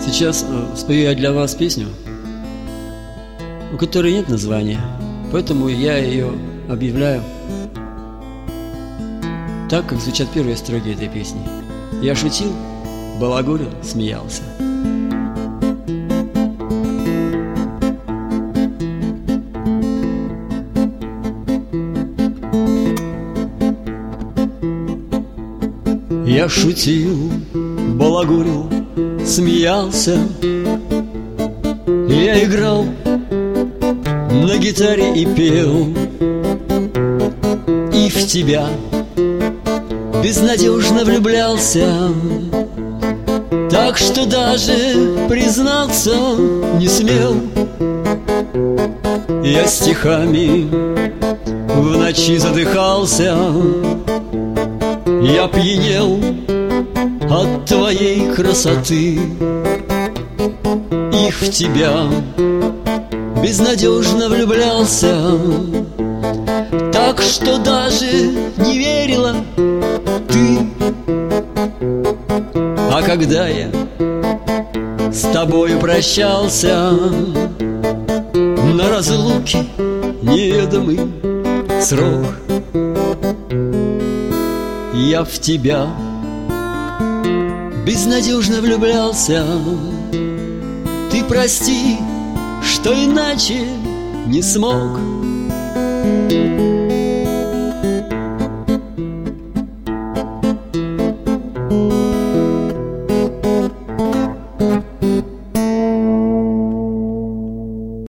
Сейчас спою я для вас песню, у которой нет названия, поэтому я ее объявляю так, как звучат первые строки этой песни. Я шутил, балагурил, смеялся. Я шутил, балагурил, смеялся. Я играл на гитаре и пел, и в тебя безнадежно влюблялся, так что даже признаться не смел. Я стихами в ночи задыхался, я пьянел от твоей красоты, и в тебя безнадежно влюблялся, так что даже не верила ты. А когда я с тобою прощался, на разлуке неведомый срок, я в тебя безнадежно влюблялся. Ты прости, что иначе не смог.